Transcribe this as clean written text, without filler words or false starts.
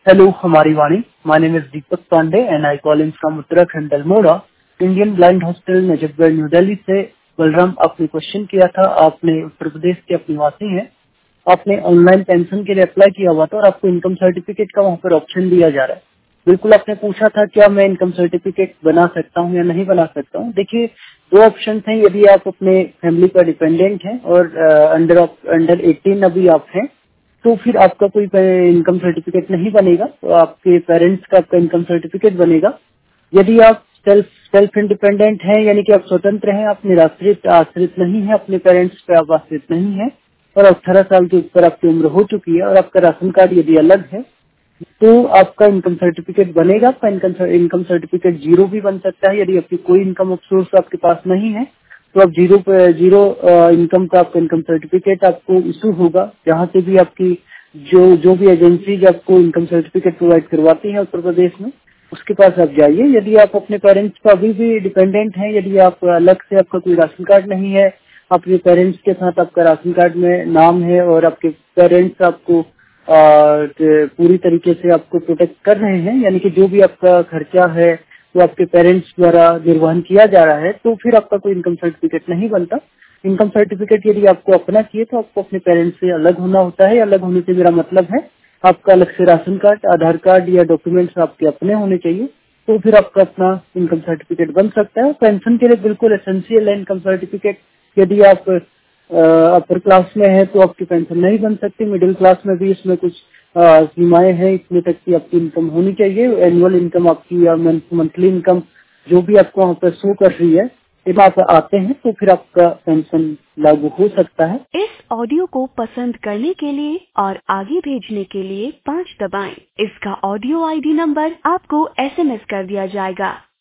Hello, हमारी वाणी. My name is Deepak Pandey and I call in from Uttarakhand, Almora. Indian blind hospital Najafgarh new Delhi से. बलराम, आपने question किया था. आपने उत्तर प्रदेश के अपने निवासी हैं. आपने ऑनलाइन पेंशन के लिए अप्लाई किया हुआ था और आपको इनकम सर्टिफिकेट का वहाँ पर ऑप्शन दिया जा रहा है. बिल्कुल, आपने पूछा था क्या मैं इनकम सर्टिफिकेट बना सकता हूँ या नहीं बना सकता हूँ. देखिए, दो ऑप्शन हैं. यदि आप अपने फैमिली का डिपेंडेंट हैं और अंडर 18 अभी आप हैं, तो फिर आपका कोई इनकम सर्टिफिकेट नहीं बनेगा. तो आपके पेरेंट्स का आपका इनकम सर्टिफिकेट बनेगा. यदि आप सेल्फ इंडिपेंडेंट हैं, यानी कि आप स्वतंत्र हैं, आप निराश्रित आश्रित नहीं है, अपने पेरेंट्स पे आप आश्रित नहीं है, और 18 साल के ऊपर आपकी उम्र हो चुकी है और आपका राशन कार्ड यदि अलग है, तो आपका इनकम सर्टिफिकेट बनेगा. आपका इनकम सर्टिफिकेट जीरो भी बन सकता है. यदि आपकी कोई इनकम सोर्स आपके पास नहीं है, तो आप जीरो इनकम का आपका इनकम सर्टिफिकेट आपको इशू होगा. जहाँ से भी आपकी जो भी एजेंसी आपको इनकम सर्टिफिकेट प्रोवाइड करवाती है उत्तर प्रदेश में, उसके पास आप जाइए. यदि आप अपने पेरेंट्स का अभी भी डिपेंडेंट हैं, यदि आप अलग से आपका कोई राशन कार्ड नहीं है, आपके पेरेंट्स के साथ आपका राशन कार्ड में नाम है और आपके पेरेंट्स आपको पूरी तरीके से आपको प्रोटेक्ट कर रहे हैं, यानी कि जो भी आपका खर्चा है वो आपके पेरेंट्स द्वारा निर्वहन किया जा रहा है, तो फिर आपका कोई इनकम सर्टिफिकेट नहीं बनता. इनकम सर्टिफिकेट यदि आपको अपना चाहिए तो आपको अपने पेरेंट्स से अलग होना होता है. अलग होने से मेरा मतलब है आपका अलग से राशन कार्ड, आधार कार्ड या डॉक्यूमेंट्स आपके अपने होने चाहिए, तो फिर आपका अपना इनकम सर्टिफिकेट बन सकता है. पेंशन के लिए बिल्कुल एसेंशियल है इनकम सर्टिफिकेट. यदि आप अपर क्लास में है तो आपकी पेंशन नहीं बन सकती. मिडिल क्लास में भी इसमें कुछ सीमाएं हैं. इतने तक की आपकी इनकम होनी चाहिए. एनुअल इनकम आपकी या मंथली इनकम जो भी आपको वहाँ पर शो कर रही है, जब आप आते हैं तो फिर आपका पेंशन लागू हो सकता है. इस ऑडियो को पसंद करने के लिए और आगे भेजने के लिए 5 दबाएं. इसका ऑडियो ID नंबर आपको SMS कर दिया जाएगा.